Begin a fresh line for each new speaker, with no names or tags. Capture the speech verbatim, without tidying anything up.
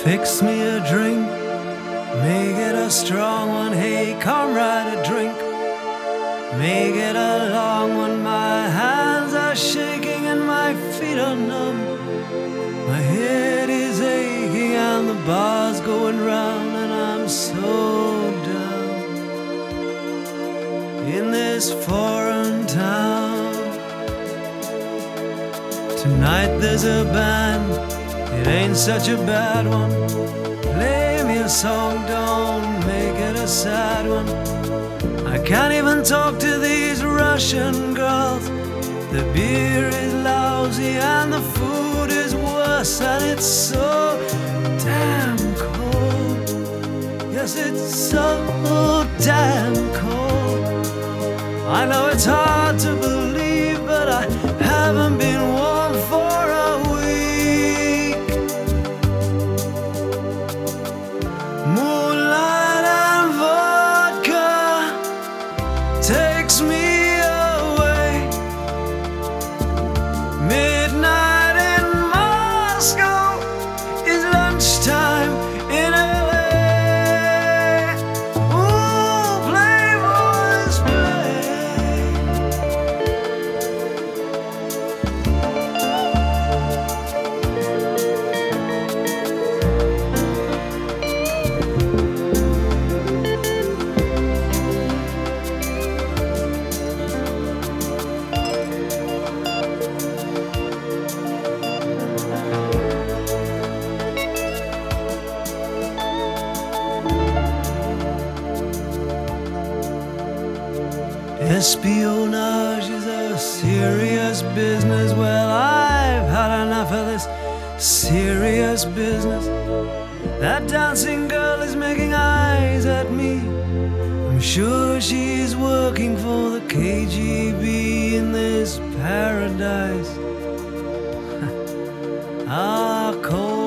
Fix me a drink, make it a strong one. Hey, comrade, a drink, make it a long one. My hands are shaking and my feet are numb. My head is aching and the bar's going round, and I'm so down in this foreign town. Tonight there's a band, it ain't such a bad one. Play me a song, don't make it a sad one. I can't even talk to these Russian girls. The beer is lousy and the food is worse, and it's so damn cold. Yes, it's so damn cold. I know it's hard to believe, but I haven't been warm for a week. Moonlight and vodka takes me away. Midnight in Moscow is lunchtime in L A. Ooh, playboys play. Espionage is a serious business. Well, I've had enough of this serious business. That dancing girl is making eyes at me. I'm sure she's working for the K G B in this paradise. Ah, cold.